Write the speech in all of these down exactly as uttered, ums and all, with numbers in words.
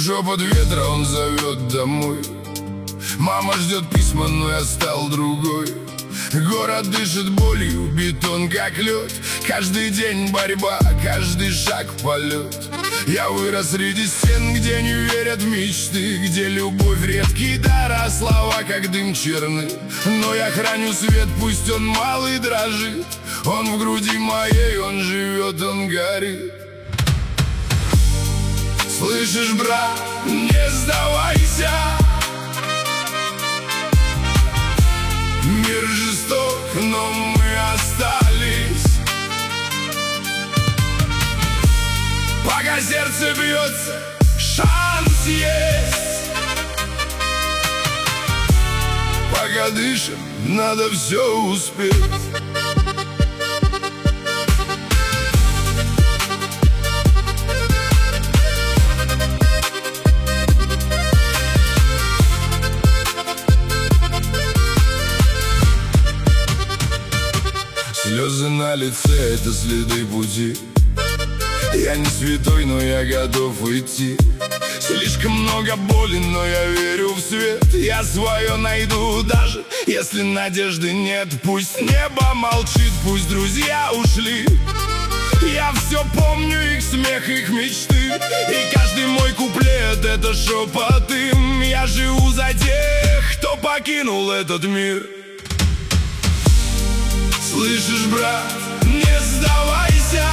Шепот ветра, он зовет домой. Мама ждет письма, но я стал другой. Город дышит болью, бетон как лед. Каждый день борьба, каждый шаг полет. Я вырос среди стен, где не верят в мечты, где любовь редкий дар, а слова как дым черны. Но я храню свет, пусть он малый дрожит. Он в груди моей, он живет, он горит. Слышишь, брат, не сдавайся. Мир жесток, но мы остались. Пока сердце бьется, шанс есть. Пока дышим, надо все успеть. Слезы на лице — это следы пути. Я не святой, но я готов идти. Слишком много боли, но я верю в свет. Я свое найду, даже если надежды нет. Пусть небо молчит, пусть друзья ушли. Я все помню, их смех, их мечты. И каждый мой куплет — это шепот им. Я живу за тех, кто покинул этот мир. Слышишь, брат, не сдавайся.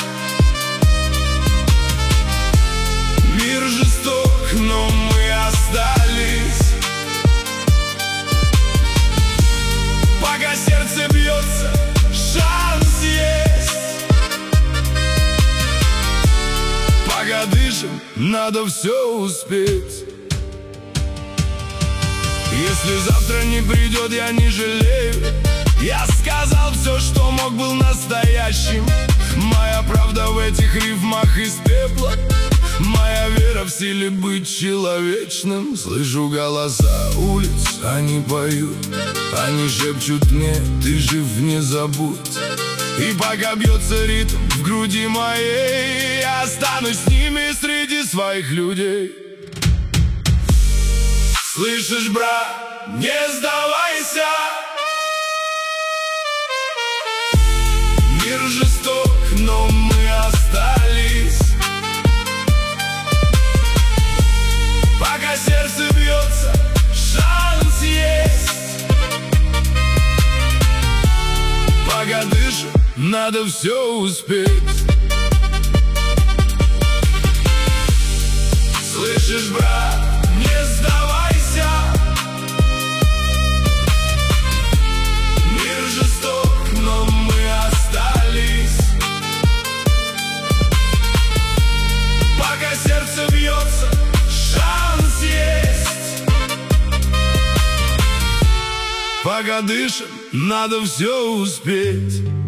Мир жесток, но мы остались. Пока сердце бьется, шанс есть. Пока дышим, надо все успеть. Если завтра не придет, я не жалею. Я сказал все, что мог, был настоящим. Моя правда в этих рифмах из пепла. Моя вера в силе быть человечным. Слышу голоса улиц, они поют. Они шепчут мне: ты жив, не забудь. И пока бьется ритм в груди моей, я останусь с ними среди своих людей. Слышишь, брат, не сдавайся. Мир жесток, но мы остались. Пока сердце бьется, шанс есть. Пока дышим, надо все успеть. Слышишь, брат, не сдавайся. Мир жесток, но мы остались. Пока сердце бьется, шанс есть. Пока дышим, надо все успеть.